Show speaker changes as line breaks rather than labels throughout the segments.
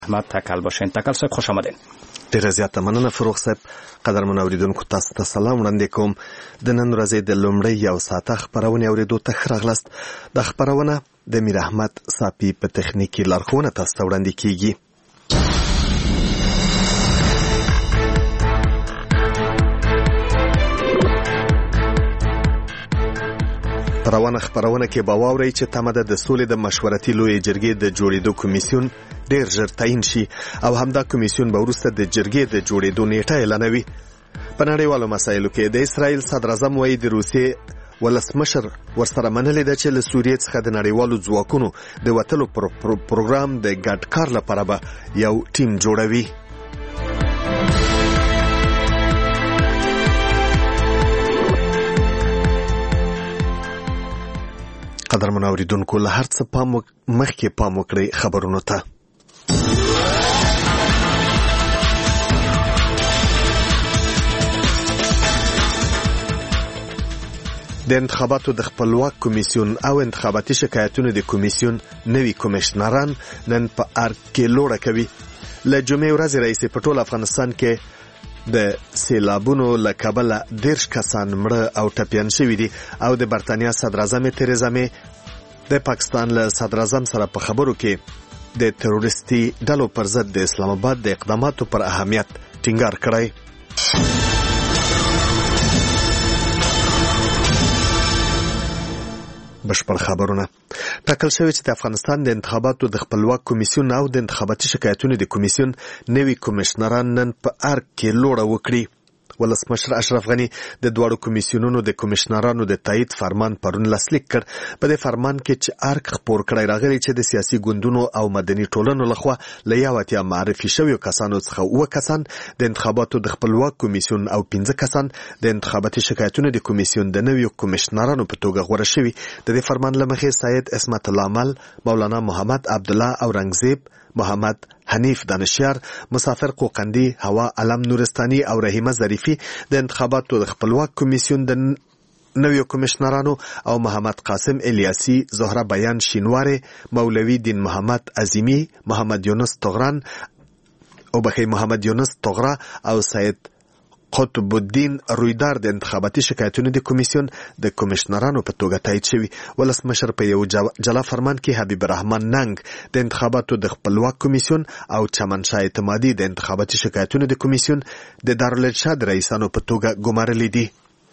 احمد تکل باشین. تکل صاحب خوش آمدین.
ډیره زیاته مننه فروغ صاحب. قدرمن اوریدونکو تاسو ته سلام وړاندې کوم. د نن ورځې د لومړۍ یو ساعته خبرونه اوریدو ته ښه راغلاست. د خبرونه د میر احمد صافي په تخنیکي لارښوونه تاسو ته وړاندې کیږي. روانه خبرونه کې به واورئ چې تمه ده د سولې د مشورتي لویې جرګې د جوړېدو کمیسیون ډېر ژر تعیین شي او همدا کمیسیون به وروسته د جرګې د جوړېدو نیټه اعلانوي. په نړیوالو مسایلو کې د اسرائیل صدراعظم وایي د روسیې ولسمشر ورسره منلې ده چې له سوریې څخه د نړیوالو ځواکونو د وتلو پروګرام د ګډ کار لپاره به یو ټیم جوړوي. قدرمن اوریدونکو له هر څه مخکې پام وکړئ خبرونو ته. د انتخاباتو د خپلواک کمیسیون او انتخاباتي شکایتونو د کمیسیون نوي کمشنران نن په ارګ کې لوړه کوي. له جمعې ورځې راهیسې په ټول افغانستان کې د سیلابونو له کبله 10 کسان مړه او ټپیان شوي دي او د برتانیا صدراعظم تریزا مې د پاکستان له صدراعظم سره په خبرو کې د تروریستي ډلو پر ضد د اسلام آباد د اقداماتو پر اهمیت ټینګار کړی. بشپړ خبرونه. ټاکل شوی چې د افغانستان د انتخاباتو د خپلواک کمیسیون او د انتخاباتي شکایتونو د کمیسیون نوي کمشنران نن په ارګ کې لوړه وکړي. ولسمشر اشرف غنی د دواړو کمیسیونونو د کمشنرانو د تایید فرمان پرون لاسلیک کړ. په دې فرمان کې چې ارګ خپور کړی راغلی چې د سیاسي ګوندونو او مدني ټولنو لخوا له یو اتیا معرفي شویو کسانو څخه 9 کسان د انتخاباتو د خپلواک کمیسیون او 15 کسان د انتخاباتي شکایتونو د کمیسیون د نویو کمشنرانو په توګه غوره شوي. د دې فرمان له مخې سید اسمت الله مل، مولانا محمد عبدالله اورنګزیب، محمد حنیف دانشیار، مسافر قوقندی، هوا علم نورستانی او رحیمه ظریفی د انتخاباتو د خپلواک کمیسیون د نویو کمشنرانو او محمد قاسم الیاسی، زهره بیان شینواره، مولوی دین محمد عظیمی، محمد یونس طغرا او سید قطب الدین رویدار د انتخاباتي شکایتونو د کمیسیون د کمشنرانو په توګه تایید شوي. ولسمشر په یو جلا فرمان کې حبیب الرحمن ننګ د انتخاباتو د خپلواک کمیسیون او چمنشاه اعتمادي د انتخاباتي شکایتونو د کمیسیون د دارالارشاد رئیسانو په توګه ګمارلي دي.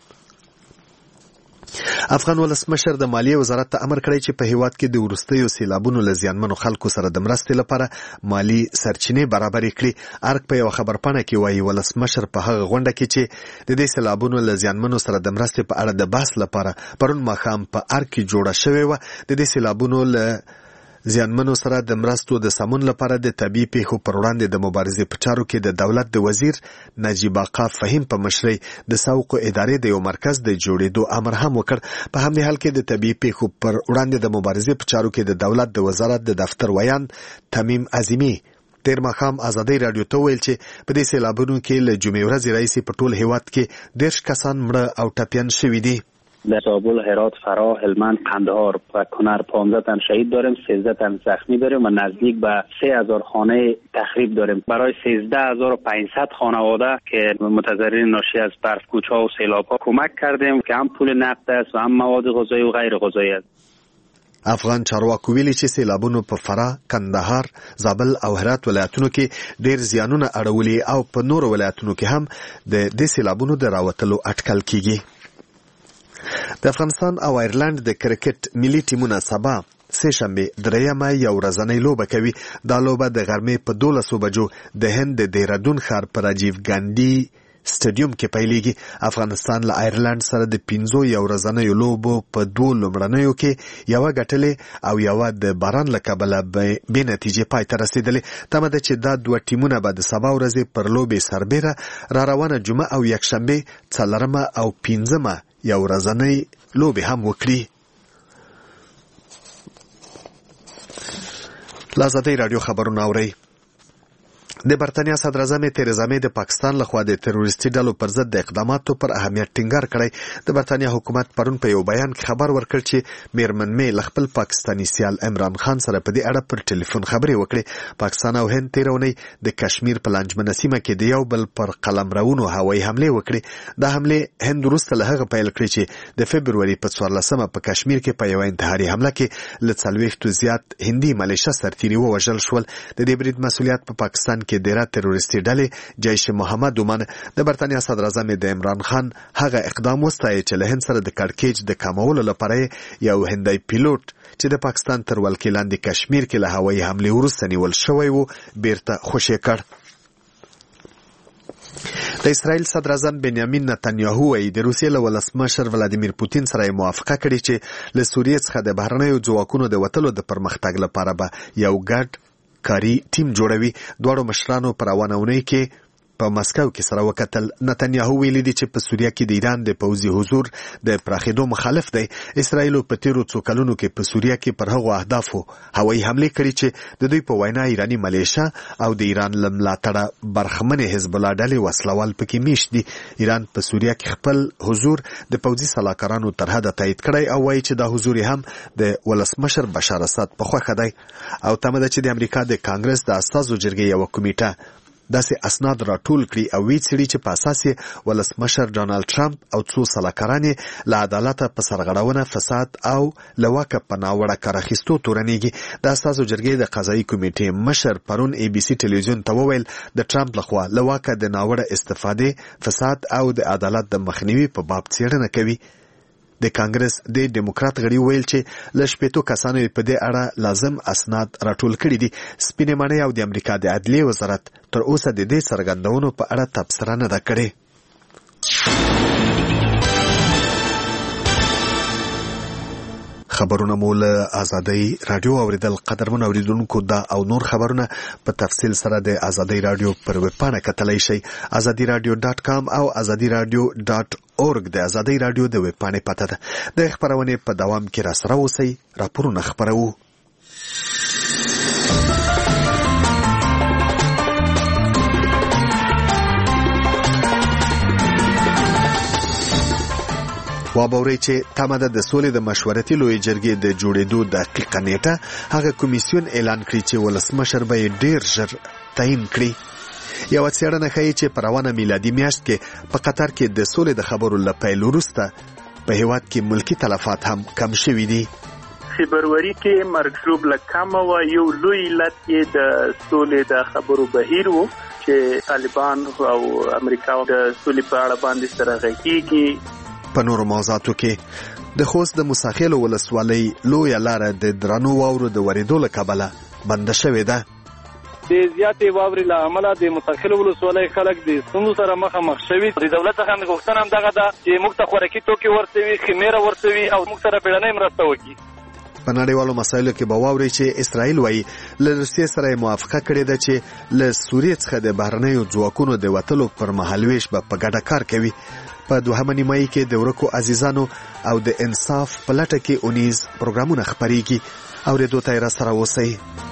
افغان ولسمشر د مالیې وزارت ته امر کړی چې په هیواد کې د وروستیو سیلابونو له زیانمنو خلکو سره د مرستې لپاره مالی سرچینې برابرې کړي. ارګ په یو خبرپاڼه کې وایي ولسمشر په هغه غونډه کې چې د دې سیلابونو له زیانمنو سره د مرستې په اړه د بحث لپاره پرون ماښام په ارګ کې جوړه شوې وه. د دې سیلابونو له زیانمنو سره د مرستو د سمون لپاره د طبي پیښو پر وړاندې د مبارزې په چارو کې د دولت د وزیر نجیب آقا فهیم په مشرۍ د سوق ادارې د یو مرکز د جوړېدو امر هم وکړ. په همدې حال کې د طبي پیښو پر وړاندې د مبارزې په چارو کې د دولت د وزارت د دفتر ویان تمیم عظیمی تیر ماښام ازادۍ راډیو ته ویل چې په دې سیلابونو کې له جمعې ورځې راهیسې په ټول هیواد کې 10 کسان مړه او ټپیان شوي دي.
در زابل، هرات، فراه، هلمند، قندهار و کنر 15 تن شهید داریم، 13 تن زخمی داریم و نزدیک به 3000 خانه تخریب داریم. برای 13500 خانواده که متضررین ناشی از برف کوچه‌ها و سیلاب‌ها کمک کردیم که هم پول نقد است و هم مواد غذایی و غیر غذایی است.
افغان چارواکو ویلي چې سیلابونو په فراه، کندهار، زابل او هرات ولایتونو کې ډېر زیانونه اړولي او په نورو ولایتونو کې هم د دې سیلابونو د راوتلو اټکل کیږي. د افغانستان او ایرلند د کرکټ ملي ټیمونه سبا سه شنبه دریمه یو ورځنۍ لوبه کوي. دا لوبه د غرمې په 12 بجو د هند د دیرادون ښار په راجیو ګاندي سټیډیوم کې پیلېږي. افغانستان له ایرلند سره د 15 یو ورځنیو لوبو په 2 لومړنیو کې یوه ګټلې او یوه د باران له کبله بې نتیجې پای ته رسېدلې. تمه ده چې دا 2 ټیمونه به د سبا ورځې پر لوبې سربیره را روانه جمعه او یکشنبه 4 او 15 یو ورځنۍ لوبې هم وکړي. له ازادۍ راډیو خبرونه اورئ. د برتانیا صدر اعظم تریزا مې د پاکستان لخوا د تروریستي ډلو پر ضد د اقداماتو پر اهمیت ټینګار کړی. د برتانیا حکومت پرون په یو بیان کې خبر ورکړ چې میرمن مې له خپل پاکستاني سیال عمران خان سره په دې اړه پر ټلیفون خبرې وکړې. پاکستان او هند تېره اونۍ د کشمیر په لانجمنه سیمه کې د یو بل پر قلمرونو هوایي حملې وکړې. دا حملې هند وروسته له هغه پیل کړې چې د فبروري په 14مه په کشمیر کې په یوه انتحاري حمله کې له 40 زیات هندي ملیشه سرتیري ووژل شول. د دې برید مسؤلیت په پاکستان کې ډیره تروریستي ډلې جیش محمد ومنه. د برتانیا صدر اعظم د عمران خان هغه اقدام وستایه چې له هند سره د کړکېچ د کمولو لپاره یو هندی پیلوټ چې د پاکستان تر ولکې لاندې کشمیر کې له هوایي حملې وروسته نیول شوی و بیرته خوشی کړ. د اسرائیل صدر اعظم بنیامین نتنیاهو وايي د روسیې له ولسمشر ولادیمیر پوتین سره موافقه کړې چې له سوریې څخه د بهرنیو ځواکونو د وتلو د پرمختګ لپاره به یو ګډ کاری ټیم جوړوي. دواړو مشرانو پر روانه اونۍ کې په مسکو کې سره وکتل. نتنیاهو ویلي دی چې په سوریه کې د ایران د پوځي حضور د پراخېدو مخالف دی. اسرائیل په تیرو څو کلونو کې په سوریه کې پر هغو اهدافو هوایي حملې کړي چې د دوی په وینا ایرانی ملیشه او د ایران له ملاتړه برخمنې حزب الله ډلې وسلوال پکې میشت دي. ایران په سوریه کې خپل حضور د پوځي سلاکارانو تر حده تایید کړی او وایي چې دا حضور هم د ولسمشر بشار اسد په خوښه دی او تمه ده چې د امریکا د کانګرس د استازو جرګې یوه کمیټه داسې اسناد راټول کړي او وی څېړي چې په اساس یې ولسمشر ډانالډ ټرمپ او څو سلاکاران یې له عدالته په سرغړونه، فساد او له واکه په ناوړه کار اخیستو تورنېږي. د استازو جرګې د قضایي کمیټې مشر پرون ABC ټلویزیون ته وویل د ټرمپ لخوا له واکه د ناوړه استفادې، فساد او د عدالت د مخنیوي په باب څېړنه کوي. د کانګرس د ډیموکرات غړي ویل چې له 80 کسانو په دې اړه لازم اسناد راټول کړي دي. سپینې ماڼۍ او د امریکا د عدلیې وزارت تر اوسه د دې څرګندونو په اړه تبصره نه ده کړې. خبرونه مو له آزادۍ رادیو اوریدل. قدرمن اوریدونکو دا او نور خبرونه په تفصیل سره د آزادۍ رادیو پر ویب پاڼه کتلای شئ. azadiradio.com او azadiradio.org د آزادۍ رادیو د ویب پاڼې پته ده. د خبرونه په دوام کې را سره اوسئ. راپورونه خبرو. وابوري چې تمه ده د سولې د مشورتي لویې جرګې د جوړېدو دقیقه نیټه هغه کمیسیون اعلان کړي چې ولسمشر به یې ډېر ژر تعیین کړي. یوه څېړنه ښیي چې په روانه میلادي میاشت کې په قطر کې د سولې د خبرو له پیل وروسته په هېواد کې ملکي تلفات هم کم شوي دي.
فبروري کې مرګ له کمه وه. یو لوی علت یې د سولې د خبرو بهیر و چې طالبان او امریکا د سولې په اړه باندې سره غږیږي.
په نورو موضوعاتو کې د خوست د موساخېلو ولسوالۍ لویه لاره د درنو واورو د ورېدو له کبله بنده شوې ده.
د زیاتې واورې له امله د موساخېلو ولسوالۍ خلک د ستونزو سره مخامخ شوي. د دولت څخه مې غوښتنه همدغه ده چې موږ ته خوراکي توکي ورسوي، خمیره ورسوي او موږ سره بیړنۍ مرسته وکړي.
په نړیوالو مسایلو کې به واورئ چې اسرائیل وایي له روسیې سره یې موافقه کړې ده چې له سوریې څخه د بهرنیو ځواکونو د وتلو پر مهالویش به په ګډه کار کوي. په دوهمه نیمایي کې د ورکو عزیزانو او د انصاف په لټه کې اونیز پروګرامونه خپریږي. اورېدو ته یې را سره اوسئ.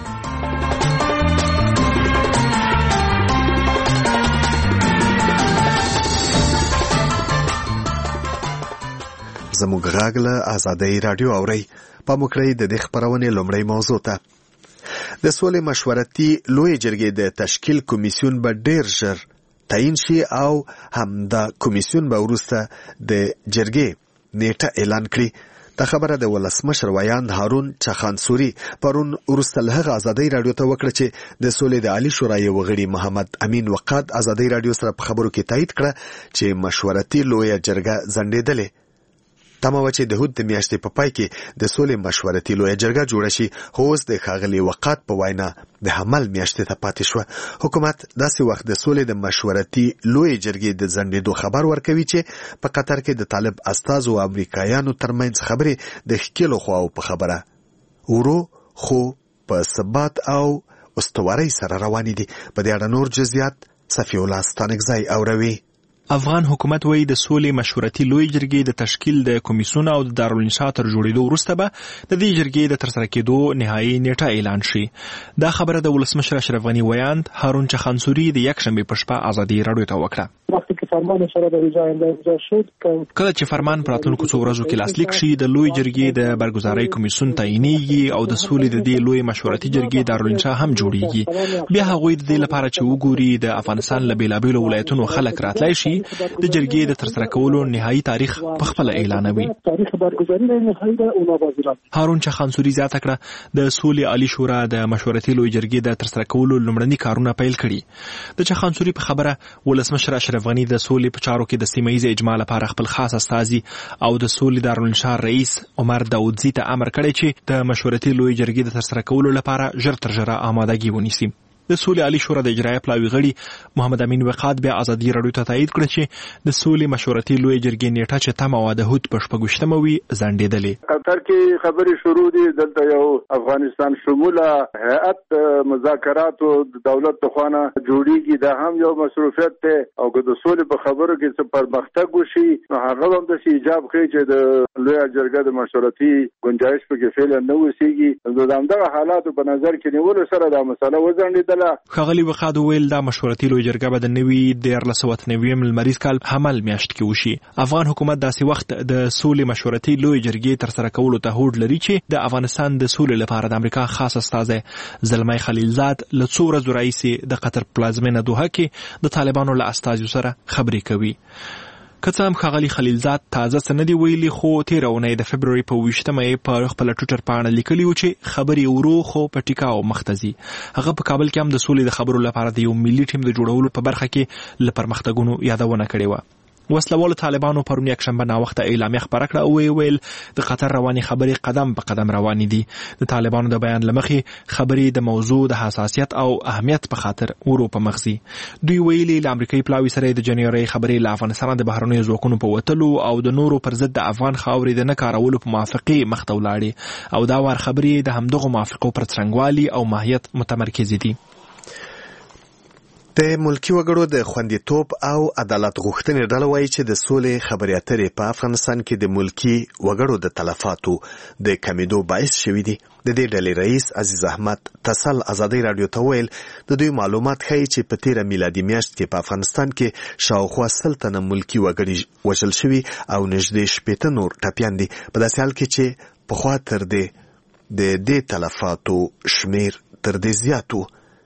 زموږ غږ له آزادۍ رادیو اورئ. پام وکړئ د دې خپرونې لومړۍ موضوع ته. د سولې مشورتي لویې جرګې د تشکیل کمیسیون به ډېر ژر تعیین شي او همدا کمیسیون به وروسته د جرګې نیټه اعلان کړي. دا خبره د ولسمشر ویاند هارون چخانسوري پرون وروسته له هغه آزادۍ رادیو ته وکړه چې د سولې د عالی شورا یو غړي محمد امین وقاد آزادۍ رادیو سره په خبرو کې تایید کړه چې مشورتي لویه جرګه ځنډېدلې. تمه وه چې د هود د میاشتې په پای کې د سولې مشورتي لویه جرګه جوړه شي، خو اوس د ښاغلي وقاد په وینا د حمل میاشتې ته پاتې شوه. حکومت داسې وخت د سولې د مشورتي لویې جرګې د ځنډېدو خبر ورکوي چې په قطر کې د طالب استازو او امریکایانو ترمنځ خبرې د ښکېلو خواو په خبره ورو خو په ثبات او استوارۍ سره روانې دي. په دې اړه نور جزئیات صفي الله ستانکزی اوروي.
افغان حکومت وایي د سولې مشورتي لوی جرګې د تشکیل د کمیسیون او د دارالانشا تر جوړېدو وروسته به د دې جرګې د ترسره کېدو نهایي نیټه اعلان شي. دا خبره د ولسمشر اشرف غني ویاند هارون چخانسوري د یکشنبې په شپه ازادي راډیو ته وکړه. کله چې فرمان په راتلونکو څو ورځو کې لاسلیک شي د لوی جرګې د برګزارۍ کمیسیون تعینېږي او د سولې د دې لوی مشورتي جرګې دارالانشا هم جوړېږي. بیا هغوی د دې لپاره چې وګوري د افغانستان له بېلابېلو ولایتونو خلک راتلی شي د جرګې د ترسره کولو نهایي تاریخ په خپله اعلانوي. هارون چخانسوري زیاته کړه د سولې عالي شورا د مشورتي لوی جرګې د ترسره کولو لومړني کارونه پیل کړي. د چخانسوري په خبره ولسمشر اشرف غني د سولې په چارو کې د سیمه ییز اجماع لپاره خپل خاص استازي او د سولې دارالانشا رئیس عمر داودزي ته امر کړی چې د مشورتي لوی جرګې د ترسره کولو لپاره ژر تر ژره آمادګي ونیسي. د سولې عالي شورا د اجرایه پلاوي غړي محمد امین وقاد بیا ازادي راډیو ته تایید کړ چې د سولې مشورتي لوی جرګې نیټه چې تمه وه د هود په 26مه وي ځنډېدلې.
قطر کې خبرې شروع دي. دلته یو افغانستان شموله هیئت مذاکراتو د دولت لخوا جوړیږي. دا هم یو مصروفیت دی او که د سولې په خبرو کې څه پرمختګ وشي نو هغه هم داسې ایجاب ښیي چې د لویه جرګه د مشورتي ګنجایش پکې فعلا نه اوسېږي. د همدغه حالاتو په نظر کې نیولو سره دا مسله وځنډېدله.
ښاغلي وقاد وویل دا مشورتي لوی جرګه به د نوي 1999 لمریز کال حمل میاشت کې وشي. افغان حکومت داسې وخت د سولې مشورتي لوی جرګې ترسره کولو ته هوډ لري چې د افغانستان د سولې لپاره د امریکا خاص استازی زلمی خلیلزاد له څو ورځو راهیسې د قطر پلازمینه دوحه کې د طالبانو له استازیو سره خبرې کوي. که څه هم ښاغلي خلیلزاد تازه څه نه دي ویلي خو تېره اونۍ د فبروري په 20مه یې په خپله ټویټر پاڼه لیکلي وو چې خبرې ورو خو په ټیکاو مخته ځي. هغه په کابل کې هم د سولې د خبرو لپاره د یو ملي ټیم د جوړولو په برخه کې له پرمختګونو یادونه کړې وه. وسلوالو طالبانو پرون یکشنبه ناوخته اعلامیه خپره کړه او ویل د قطر رواني خبرې قدم په قدم روانې دي. د طالبانو د بیان له مخې خبرې د موضوع د حساسیت او اهمیت په خاطر ورو په مخ ځي. دوی ویلي له امریکایي پلاوي سره د جنوري خبرې له افغانستان د بهرنیو ځواکونو په وتلو او د نورو پر ضد د افغان خاورې د نه کارولو په موافقې مخته ولاړې او دا وار خبرې د همدغو موافقو پر څرنګوالي او ماهیت متمرکز دي.
د ملکی وګړو د خوندیتوب او عدالت غوښتنې ډله وایي چې د سولې خبرې اترې په افغانستان کې د ملکی وګړو د تلفاتو د کمیدو باعث شوي دي. د دې ډلې رئیس عزیز احمد تسل ازادي راډیو ته ویل د دوی معلومات ښیي چې په تیره میلادي میاشت کې په افغانستان کې شاوخوا 100 تنه ملکی وګړي وژل شوي او نږدې 60 نور ټپیان دي. په داسې حال کې چې پخوا تر دې تلفاتو شمیر تر دې زیات و.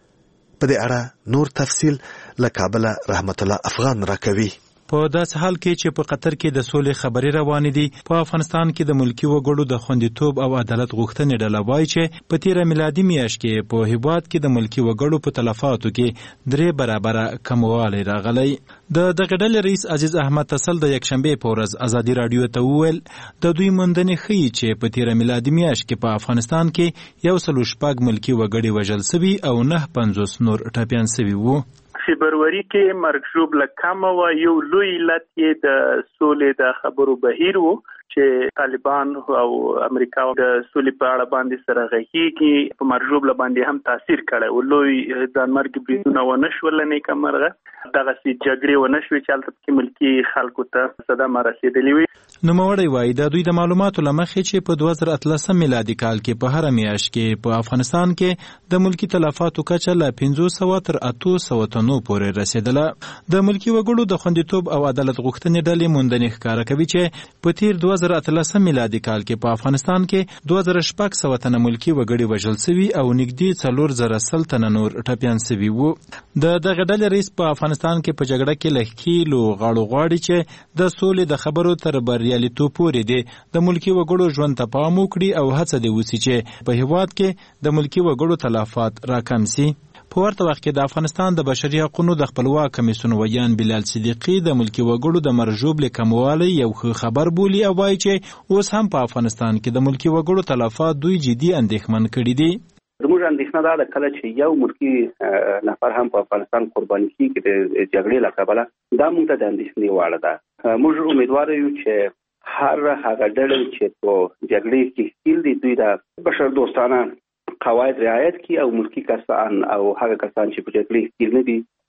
په دې اړه نور تفصیل له کابله رحمت الله افغان راکوي.
په داسې حال کې چې په قطر کې د سولې خبرې روانې دي په افغانستان کې د ملکی وګړو د خوندیتوب او عدالت غوښتنې ډله وایي چې په تیره میلادي میاشت کې په هیواد کې د ملکی وګړو په تلفاتو کې 3 برابره کموالی راغلی. د دغه ډلې رئیس عزیز احمد تسل د یکشنبې په ورځ ازادي راډیو ته وویل د دوی موندنې ښیي چې په تیره میلادي میاشت کې په افغانستان کې 106 ملکی وګړي وژل سوي او 950 نور ټپیان سوي وو.
فبروري کې مرګ له کمه و. یو لوی علت یې د سولې د خبرو بهیر و چې طالبان او امریکا د سولې په اړه باندې سره غږیږي. په مرجوب باندې هم تاثیر کړی او لوی ځانمرګي بریدونه ونه شول نه کمرغه دغه سي جګړې ونه شوې چې هلته کې ملکی خلکو ته صدمه رسېدلې وي.
نوموړی وایي د دوی د معلوماتو له مخې چې په 2013 میلادي کال کې په هر میاشت کې په افغانستان کې د ملکی تلفاتو کچه له 500 تر 800 تنو پورې رسیدله. د ملکی وګړو د خوندیتوب او عدالت غوښتنې ډلې موندنې ښکاره کوي چې په تیر 2013 میلادي کال کې په افغانستان کې 2600 تنه ملکی وګړي وژل شوي او نږدې 4000 تنه نور ټپیان شوي وو. د دغه ډلې رئیس په افغانستان کې په جګړه کې له ښکیلو غاړو غواړي چې د سولې د خبرو تر بریالیتوب پورې دی د ملکی وګړو ژوند ته پام وکړي او هڅه دې وشي چې په هیواد کې د ملکی وګړو تلفات راکم سي. په ورته وخت کې د افغانستان د بشري حقوقو د خپلواک کمیسیون ویان بلال صدیقي د ملکی وګړو د مرجوب کموالی یو خبر بولی او وایي چې اوس هم په افغانستان کې د ملکی وګړو تلفات دوی جدي اندېښمن کړي دي.
زموږ اندېښنه دا ده کله چې یو ملکی نفر هم په افغانستان قرباني کیږي د جګړې له کبله دا موږ ته د اندېښنې وړ ده. موږ امیدوار یو چې هر هغه ډلې چې په جګړې کې ښکیل دي دوی د بشر دوستانه قواعد رعایت کړي او ملکی کسان او هغه کسان چې په جګړې کې ښکیل نه دي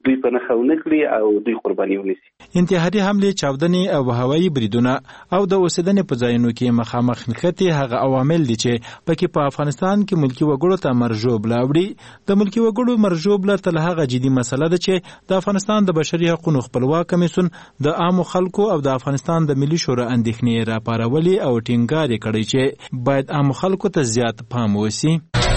دوی په نښه ونه کړي او دوی قرباني ونیسي.
انتحاري حملې، چاودنې او هوایي بریدونه او د اوسېدنې په ځایونو کې مخامخ نښتې هغه عوامل دي چې پکې په افغانستان کې ملکي وګړو ته مرژوبله وړي. د ملکي وګړو مرژوبله تل هغه جدي مسله ده چې د افغانستان د بشري حقوقو خپلواک کمیسیون د عامو خلکو او د افغانستان د ملي شورا اندېښنې راپارولې او ټینګار یې کړی چې باید عامو خلکو ته زیات پام وشي.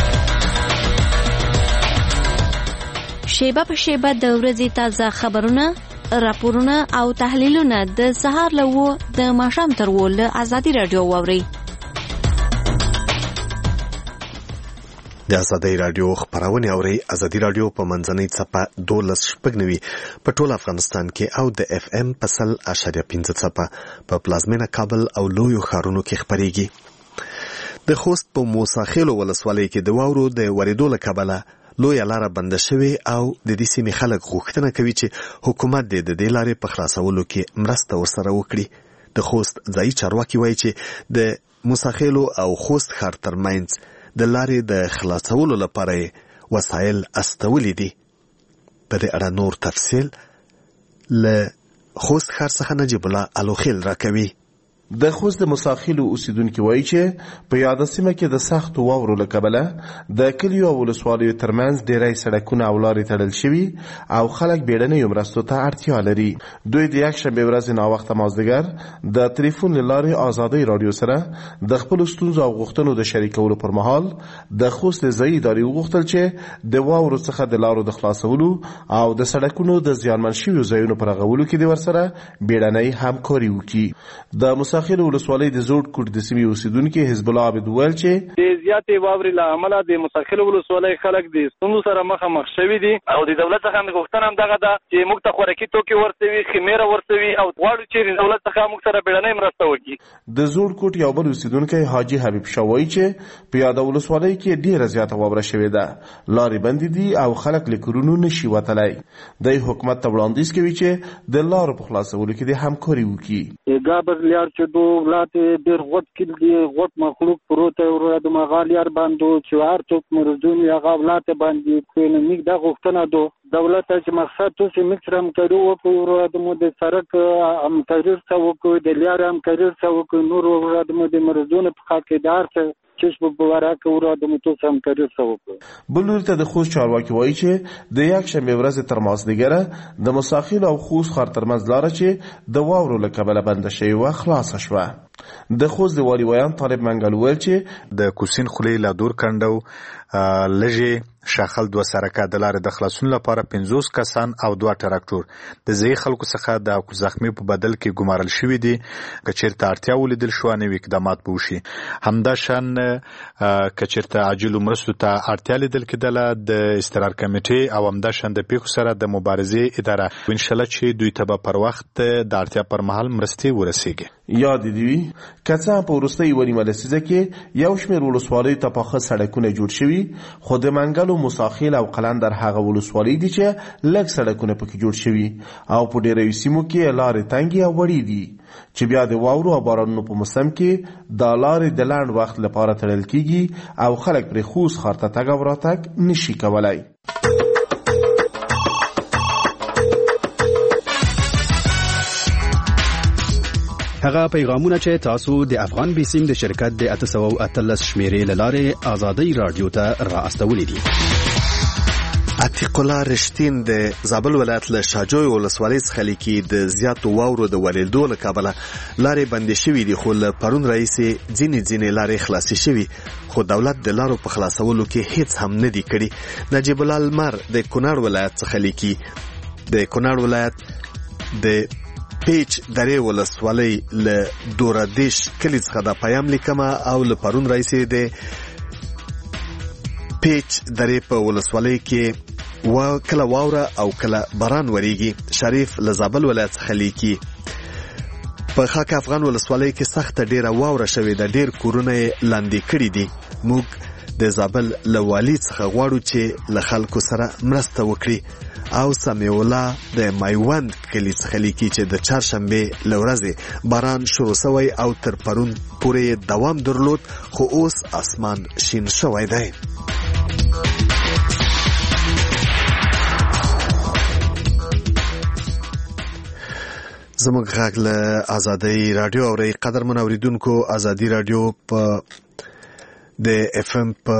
شیبه په شیبه د ورځې تازه خبرونه، راپورونه او تحلیلونه د سهار له 9 د ماښام تر 10 له ازادي رادیو واورئ.
د ازادي رادیو خبرونه اوري. ازادي رادیو په منځنۍ صفه 12 په ټول افغانستان کې او د اف ام په 100.5 صفه په پلازمینه کابل او لویو ښارونو کې خبريږي. د خوست په موساخیلو ولسوالۍ کې د واورو د ورېدو له کبله لویه لاره بنده شوې او د دې سیمې خلک غوښتنه کوي چې حکومت د دې لارې په خلاصولو کې مرسته ورسره وکړي. د خوست ځایي چارواکي وایي چې د موساخیلو او خوست ښار ترمنځ د لارې د خلاصولو لپاره وسایل استولي دي. په دې اړه نور تفصیل له خوست ښار څخه نجیب الله الوخیل راکوي.
د خوست د موساخیلو اوسیدونکو وایي چې په یاد سیمه کې د سخت واورو له کبله د کلیو او ولسوالیو ترمنځ ډیری سړکونه او لارې تړل شوي او خلک بیړنیو مرستو ته اړتیا لري. دوی د یکشنبې ورځې ناوخته مازدیګر د ټلیفون له لارې ازادي رادیو سره د خپل ستونزو او غوښتنو د شریکولو پر مهال د خوست ځایي ادارې وغوښتل چې د واورو څخه د لارو د خلاصولو او د سړکونو د زیانمن شویو ځایونو پر رغولو کې د ورسره بیړنۍ همکاري وکړي. د موساخیلو ولسوالۍ د زوړ کوټ د سیمې اوسیدونکي حزب الله عبد ویل چې
د زیاتې واورې له امله د موساخیلو ولسوالۍ خلک د ستونزو سره مخامخ شوي دي او د دولت څخه موږ غوښتنه هم دغه ده چې موږ ته خوراکي توکي ورسوي، خمیره ورسوي او غواړو چې د دولت څخه موږ سره بیړنۍ مرسته وکړي.
د زوړ کوټ یو بل اوسیدونکی حاجي حبیب شاه وایي چې په یاده ولسوالۍ کې ډیره زیاته واوره شوې ده، لارې بندې دي او خلک له کورونو نشي وتلی. د حکومت ته وړاندیز کوي چې د لارو په خلاصولو کې د همکاري وکړي.
ګابر لیار چې دو ولات ډیر غوټ کېل دي، غوټ مخلوق پروت او د مغالیار باندې چې هر څوک مرزون یا غولات باندې کوي. موږ د غوښتنه دو دولت چې مقصد تو چې موږ سره همکاري وکړو، د مو د سړک همکاري سره وکړو، د لار همکاري سره وکړو، نور د مو د مرزون په خاطر دار څه چشم بوارک او د مو تو سم کړو سو.
بلور ته د خوست چارواکي وایي چې د یکشنبې ورځې تر مازدیګره د موساخیل او خوست ښار ترمنځ لاره چې د واورو له کبله بنده شوې وه خلاصه شوه. د خوست د والي ویان طالب منګل ویل چې
د کوسین خولې لا دور کنډو لږې شاخل 2 سرکه د لارې د خلاصون لپاره 50 کسان او 2 ټراکټور د ځای خلکو څخه د زخمی په بدل کې ګمارل شوی دي. کچیرته اړتیا ولیدل شو نو اقدامات به وشي. همدا شان کچیرته عاجل مرستو ته اړتیا لیدل کېدله د استقرار کمیټې او همدا شان د پیښو سره د مبارزې اداره ان شاء الله چې دوی ته پر وخت د اړتیا پر مهال مرستې ورسیږي.
یاد دی کڅا په ورستۍ ونیمه لسیزه کې یو شمېر ولسوالۍ ته پاخه سړکونه جوړ شوي، خو د منګل او موساخیل او قلندر هغه ولسوالۍ دي چې لږ سړکونه پکې جوړ شوي او په ډېرو سیمو کې لارې تنګې او وړې دي چې بیا د واورو او بارانونو په موسم کې دا لارې د لنډ وخت لپاره تړل کیږي او خلک پرې خوست ښار ته تګ او راتګ نشي کولی.
هغه پیغامونه چې تاسو د افغان بیسیم د شرکت د 813 شمیرې لاره ازادي رادیو ته را استولې دي.
عتیق الله رشتین د زابل ولایت له شاجوی ولسوالۍ څخه لیکي د زیاتو واورو د ورېدو له کبله لارې بندې شوي دي، خو له پرون راهیسې ځینې لارې خلاصې شوي، خو دولت د لارو په خلاصولو کې هیڅ هم نه دي کړي. نجیب الله المر د کونړ ولایت څخه لیکي د کونړ ولایت د پیچ درې ولسوالۍ له دورادیش کلي څخه د پیام لیکمه او له پرون راهیسې د پیچ درې په ولسوالۍ کې کله واوره او کله باران وریږي. شریف له زابل ولایت څخه لیکي په خاک افغان ولسوالۍ کې سخته ډیره واوره شوې ده، ډیر کورونه یې لاندې کړي دي. موږ د زابل له والي څخه غواړو چې له خلکو سره مرسته وکړي. او سمیع الله د میوند کلی څخه لیکي چې د چهارشنبې له ورځې باران شروع شوی او تر پرون پورې دوام درلود، خو اوس اسمان شین شوی دی. زموږ غږ له آزادۍ رادیو اورئ. قدرمن اوریدونکو، آزادي رادیو په د اف ام په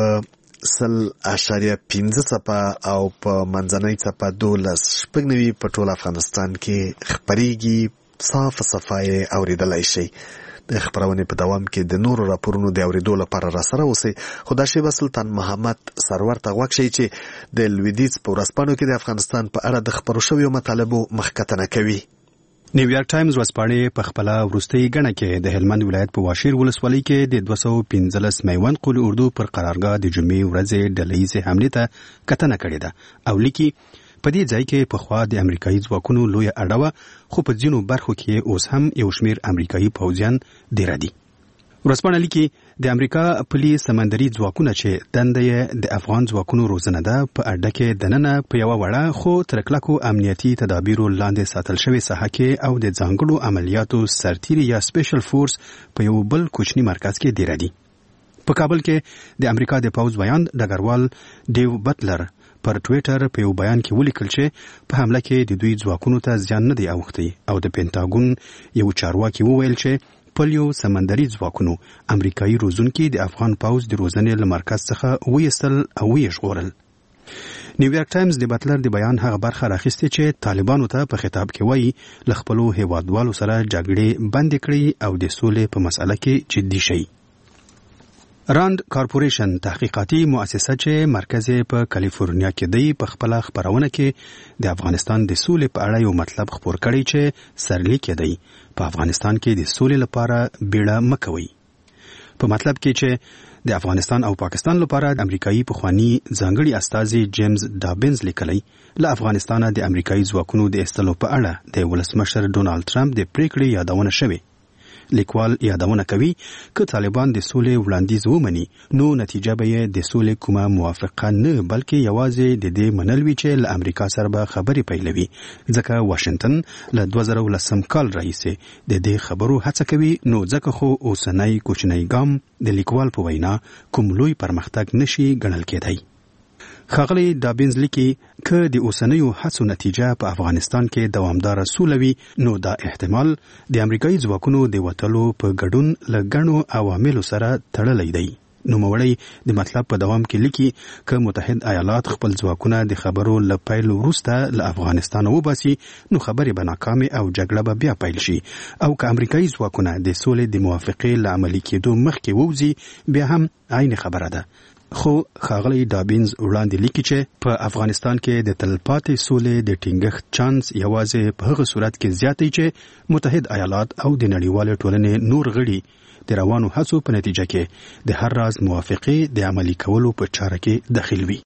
100.5 څپه او په منځنۍ څپه 12.9 په ټول افغانستان کې خپرېږي. صاف صفای اوریدلای شي. د خبرونه په دوام کې د نورو راپورونو د اوریدو لپاره را سره اوسئ. خدا شیبه سلطان محمد سرور ته غوښ شي چې د لویدیځ په ورځپاڼو کې د افغانستان په اړه د خبرو شویو مطالبو مخکتنه کوي.
نیویارک ټایمز ورځپاڼې په خپل وروستۍ غڼه کې د هلمند ولایت په واشیر ولسوالۍ کې د 215 میوند قول اردو پر قرارګاه د جمعې ورځې ډلهیزې حملې ته کتنه کړې ده او لیکي په دې ځای کې په خوا د امریکایي ځواکونو لوی اډوه، خو په ځینو برخو کې اوس هم یو شمیر امریکایي پوځیان ډیر دي. ورځپاڼه لیکي د امریکا پلي سمندري ځواکونه چې دنده یې د افغان ځواکونو روزنه ده، په اډه کې دننه په یو وړه خو تر کلکو امنیتي تدابیرو لاندې ساتل شوی ساحه کې او د ځانګړو عملیاتو سرتیري یا سپیشل فورس په یو بل کوچني مرکز کې ډیر دي. په کابل کې د امریکا د پوځ بیان ډګروال ډیو بټلر پر ټویټر په یو بیان کې ولیکل چې په حمله کې د دوی ځواکونو ته زیان نه دی اوښتی او د پینټاګون یو چارواکي وویل چې پلیو سمندري ځواکونو امریکایي روزونکي د افغان پوځ د روزنې له مرکز څخه ویستل او ویژغورل. نیویارک ټایمز د بټلر د بیان هغه برخه راخیستې چې طالبانو ته په خطاب کې وایي له خپلو هیوادوالو سره جګړې بندې کړي او د سولې په مسأله کې جدي شي. راند کارپوریشن تحقیقاتي مؤسسه چې مرکز په کالیفورنیا کې دی، په خپل خبرونه کې د افغانستان د سولې په اړه یو مطلب خبر کړی چې سرلیک دی: په افغانستان کې د سولې لپاره بیړه مکوئ. په مطلب کې چې د افغانستان او پاکستان لپاره د امریکایي پخوانی ځانګړي استازي جیمز ډابینز لیکلی، له افغانستانه د امریکایي ځواکونو د ایستلو په اړه د ولسمشر ډونالد ټرمپ د پریکړې یادونه شوې. لیکوال یادونه کوي که طالبان د سولې وړاندیز ومني نو نتیجه به یې د سولې کومه موافقه نه بلکې یوازې د دې منل وي چې له امریکا سره به خبرې پیلوي، ځکه واشنگټن له 2010 کال راهیسې د دې خبرو هڅه کوي. نو ځکه خو اوسنی کوچنی ګام د لیکوال په وینا کوم لوی پرمختګ نشي ګڼل کېدی. ښاغلی ډابینز لیکي که د اوسنیو هڅو نتیجه په افغانستان کې دوامداره سوله وي نو دا احتمال د امریکایي ځواکونو د وتلو په ګډون له ګڼو عواملو سره تړلی دی. نوموړی د مطلب په دوام کې لیکي که متحد ایالات خپل ځواکونه د خبرو له پیل وروسته له افغانستان وباسي نو خبرې به ناکامې او جګړه به بیا پیل شي، او که امریکایي ځواکونه د سولې د موافقې له عملي کېدو مخکې ووځي بیا هم عین خبره ده. خو ښاغلی ډابینز وړاندې لیکي چې په افغانستان کې د تلپاتې سولې د ټینګښت چانس یوازې په هغه صورت کې زیات دی چې متحد ایالات او د نړیوالې ټولنې نور غړي د روانو هڅو په نتیجه کې د هر راز موافقې د عملي کولو په چاره کې دخیل وي.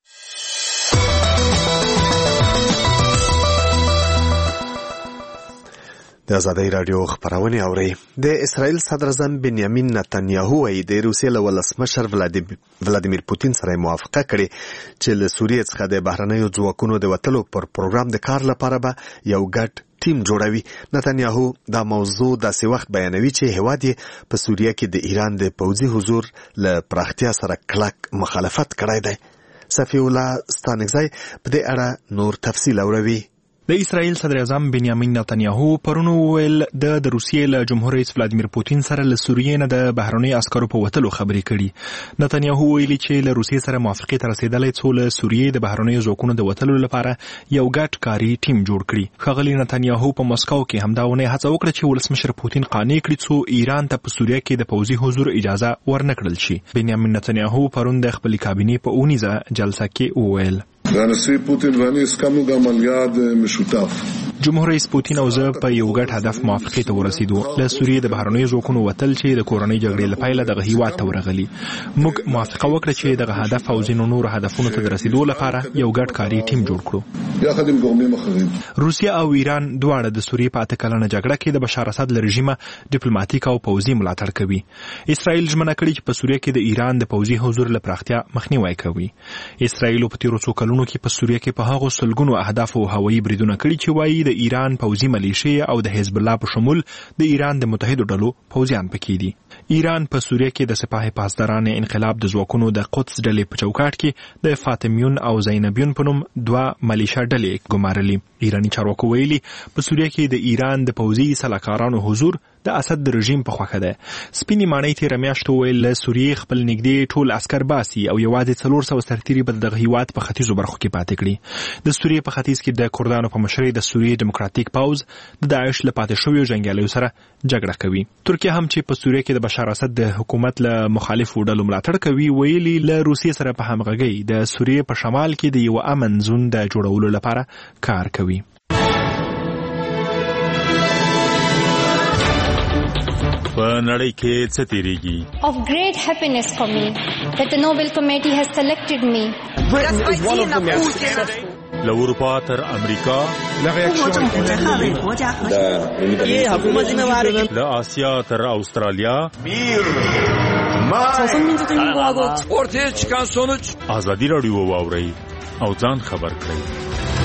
د آزادۍ رادیو خبرونه اوري. د اسرائیل صدر اعظم بنیامین نتنیاهو وايي د روسیې له ولسمشر ولادیمیر پوتین سره موافقه کړې چې له سوریې څخه د بهرنیو ځواکونو د وتلو پر پروګرام د کار لپاره به یو ګډ ټیم جوړوي. نتنیاهو دا موضوع داسې وخت بیانوي چې هیواد یې په سوریه کې د ایران د پوځي حضور له پراختیا سره کلک مخالفت کړی دی. صفی الله ستانکزی په دې اړه نور تفصیل اوروي.
د اسرائیل صدر اعظم بنیامین نتنیاهو پرون وویل د روسیې له جمهور رئیس ولادیمیر پوتین سره له سوریې نه د بهرنیو عسکرو په وتلو خبرې کړي. نتنیاهو ویلي چې له روسیې سره موافقې ته رسیدلی څو له سوریې د بهرنیو ځواکونو د وتلو لپاره یو ګډ کاري ټیم جوړ کړي. ښاغلي نتنیاهو په مسکو کې همدا ونې هڅه وکړه چې ولسمشر پوتین قانع کړي څو ایران ته په سوریه کې د پوځي حضور اجازه ورنکړل شي. بنیامین نتنیاهو پرون د خپل کابینې په اونیزه جلسه کې وویل
והנשיא פוטין ואני הסכמנו גם על יעד משותף.
جمهور رئیس پوتین او زه په یو ګډ هدف موافقې ته ورسېدو. له سوریې د بهرنیو ځواکونو وتل چې د کورنۍ جګړې له پیله دغه هیواد ته ورغلي. موږ موافقه وکړه چې دغه هدف او ځینو نورو هدفونو ته د رسیدو لپاره یو ګډ کاري ټیم جوړ کړو. روسیه او ایران دواړه د سوریې په 8 کلنه جګړه کې د بشار اسد له رژیمه ډیپلوماټیک او پوځي ملاتړ کوي. اسرائیل ژمنه کړې چې په سوریه کې د ایران د پوځي حضور له پراختیا مخنیوی کوي. اسرائیل په تیرو څو کلونو کې په سوریه کې په هغو سلګونو اهداف او هوایي بریدونه کړي چې وایي د کې د ایران پوځي ملیشې او د حزب الله په شمول د ایران د متحدو ډلو پوځیان پکې دي. ایران په سوریه کې د سپاه پاسداران انقلاب د ځواکونو د قدس ډلې په چوکاټ کې د فاطمیون او زینبیون په نوم 2 ملیشا ډلې ګمارلي. ایرانی چارواکو ویلي په سوریه کې د ایران د پوځي سلاکارانو حضور د اسد د رژیم په خوښه ده. سپینې ماڼۍ تېره میاشت وویل له سوریې خپل نږدې ټول عسکر باسي او یوازې 400 سرتیري به دغه هیواد په ختیځو برخو کې پاتې کړي. د سوریې په ختیځ کې د کردانو په مشرۍ د سوریې دیموکراتیک پوځ د داعش له پاتې شویو جنګیالیو سره جګړه کوي. ترکیه هم چې په سوریه کې د بشار اسد د حکومت له مخالفو ډلو ملاتړ کوي ویلي له روسیې سره په همغږۍ د سوریې په شمال کې د یو امن زون د جوړولو لپاره کار کوي.
په نړۍ کې څه تیریږي؟
Of great happiness for me that the Nobel Committee has selected me.
له اروپا تر امریکا، له آسیا تر استرالیا،
ortaya çıkan sonuç
ازادي راډیو واورئ او ځان خبر کړئ.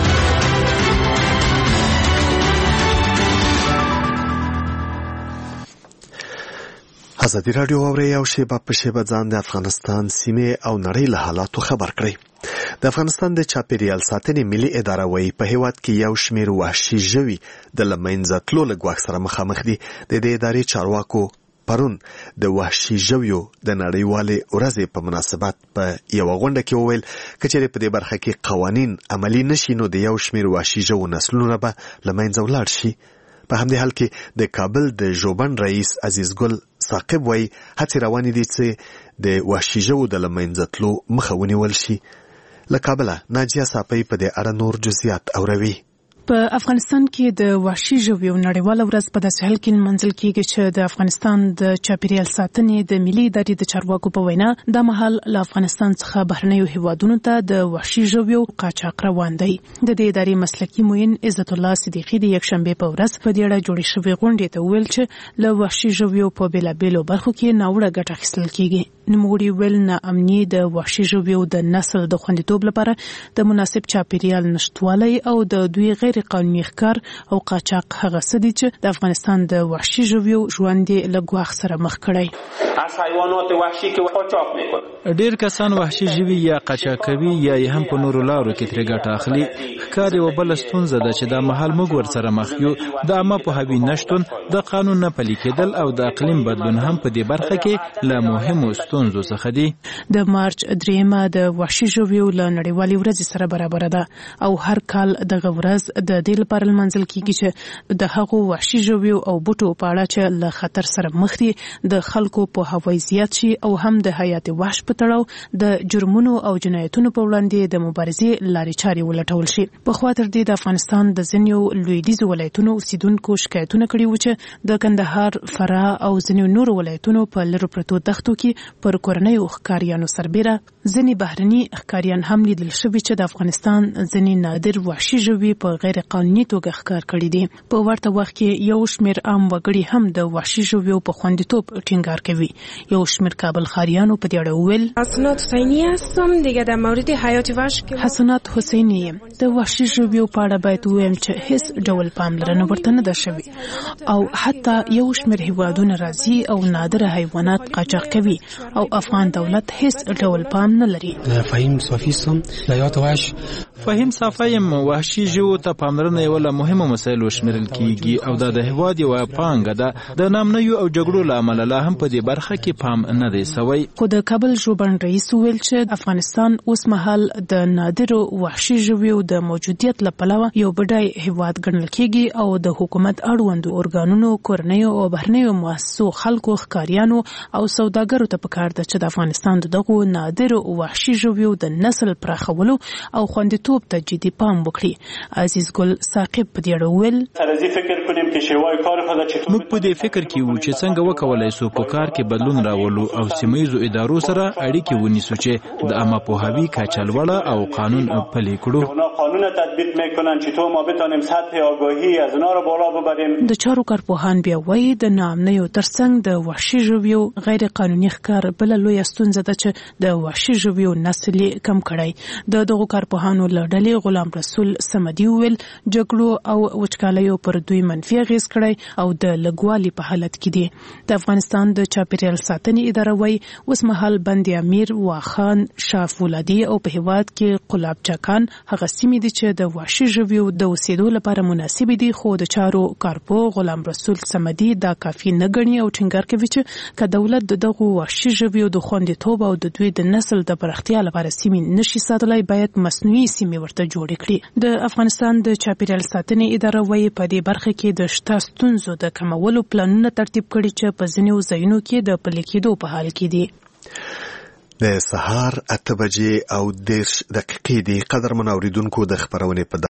ازادي راډیو واورئ او شیبه په شیبه ځان د افغانستان سیمې او نړۍ له حالاتو خبر کړئ. د افغانستان د چاپیریال ساتنې ملي اداره وایي په هیواد کې یو شمېر وحشي ژوي د له منځه تلو له ګواښ سره مخامخ دي. د دې ادارې چارواکو پرون د وحشي ژویو د نړیوالې ورځې په مناسبت په یوه غونډه کې وویل که چېرې په دې برخه کې قوانین عملي نشي نو د یو شمېر وحشي ژوو نسلونه به له منځه ولاړ شي. په همدې حال کې د کابل د ژوبڼ رئیس عزیز ګل ثاقب وایي هڅې روانې دي چې د وحشي ژوو د له منځه تلو مخه ونیول شي. له کابله ناجیه صافی په دې اړه نور جزئیات اوروي.
په افغانستان کې د وحشي ژویو نړیواله ورځ په داسې حال کې لمانځل کېږي چې د افغانستان د چاپیریال ساتنې د ملي ادارې د چارواکو په وینا دا مهال له افغانستان څخه بهرنیو هیوادونو ته د وحشي ژویو قاچاق روان دی. د دې ادارې مسلکي معین عزت الله صدیقي د یکشنبې په ورځ په دې اړه جوړې شوې غونډې ته وویل چې له وحشي ژویو په بېلابېلو برخو کې ناوړه ګټه اخیستل کېږي. نوموړي ویل ناامني د وحشي ژویو د نسل د خوندیتوب لپاره د مناسب چاپیریال نشتوالی او د دوی غیر قانوني ښکار او قاچاق هغه څه دي چې د افغانستان د وحشي ژویو ژوند یې له ګواښ سره مخ کړی.
از حیوانات وحشی که قاچاق میکنه.
ډیر کسان وحشي ژوي یا قاچاق کوي یا هم په نورو لارو کې ترې ګټه اخلي. ښکار یوه بله ستونزه ده چې دا مهال موږ ورسره مخ یو. د عامه پوهاوي نشتون، د قانون نه پلي کېدل او د اقلیم بدلون هم په دې برخه کې له مهمو ستونزو څخه دي.
د مارچ 3 د وحشي ژویو له نړیوالې ورځې سره برابره ده او هر کال دغه ورځ د دې لپاره لمانځل کېږي چې د هغو وحشي ژویو او بوټو په اړه چې له خطر سره مخ دي د خلکو پوهاوی زیات شي او هم د حیات وحش په تړاو د جرمونو او جنایتونو په وړاندې د مبارزې لارې چارې ولټول شي. پخوا تر دې د افغانستان د ځینو لویدیځو ولایتونو اوسیدونکو شکایتونه کړي وو چې د کندهار، فراه او ځینو نورو ولایتونو په لرو پرتو دښتو کې پر کورنیو ښکاریانو سربیره ځینې بهرني ښکاریان هم لیدل شوي چې د افغانستان ځینې نادر وحشي ژوي په غیر قانوني توګه ښکار کړي دي. په ورته وخت کې یو شمېر عام وګړي هم د وحشي ژویو په خوندیتوب ټینګار کوي. یو شمېر کابل ښاریانو په دې اړه وویل
حسنات حسینی هستم. دیگه در مورد حیات وحش
حسنات حسینی یم. د وحشي ژویو په اړه باید ووایم چې هیڅ ډول پاملرنه ورته نه ده شوې او حتی یو شمېر هیوادونه راځي او نادره حیوانات قاچاق کوي او افغان دولت هیڅ ډول پام نه لري.
فهیم صافی سم د حیات وحش
فهیم صافی یم. وحشي ژویو ته پاملرنه یوه له مهمو مسایلو شمیرل کیږي او دا د هیواد یوه پانګه ده. د نامنیو او جګړو له امله لا هم په دې برخه کې پام نه دی سوی.
خو د کابل ژوبڼ رئیس وویل چې افغانستان اوس مهال د نادرو وحشي ژویو د موجودیت له پلوه یو بډای هیواد ګڼل کیږي او د حکومت اړوندو ارګانونو، کورنیو او بهرنیو مؤسسو، خلکو، ښکاریانو او سوداګرو ته پکار ده چې د افغانستان د دغو نادرو وحشي ژویو د نسل پراخولو او خوندیتوب ته جدي پام وکړي. عزیز ګل ثاقب په دې اړه وویل
موږ په دې فکر کې وو چې څنګه وکولای سو په کار کې بدلون راولو او سیمه‌ییزو ادارو سره اړیکې ونیسو چې د عامه پوهاوي کچه لوړه او قانون پلي کړو.
د چارو کارپوهان بیا وایي د ناامنیو ترڅنګ د وحشي ژویو غیر قانوني ښکار بله لویه ستونزه ده چې د وحشي ژویو نسل کم کړی. د دغو کارپوهانو لړلې غلام رسول سمدي ویل جګړو او وچکالیو پر دوی منفي اغیز کړی او د لګوالي په حالت کې دي. د افغانستان د چاپیریال ساتنې اداره وایي اوس مهال بند امیر واخان شاه فولادي او په هیواد کې قلاب چاکان هغه سیمې دي چې د وحشي ژویو د اوسېدو لپاره مناسب دي، خو د چارو کارپو غلام رسول سمدي دا کافي نه ګڼي او ټینګار کوي چې که دولت دغه وحشي ژویو د خوندیتوب او د دوی د نسل د پراختیا لپاره سیمې نشي ساتلای، باید مصنوعي سیمې ورته جوړې کړي. د افغانستان د چاپیریال ساتنې اداره وایي په دې برخه کې د شته ستونزو د کمولو پلانونه ترتیب کړي چې په ځینو ځایونو کې د پلي کېدو په حال کې دي.
د سهار 8 بجې او 10 دقیقې دي. قدرمن اوریدونکو د خبرونې په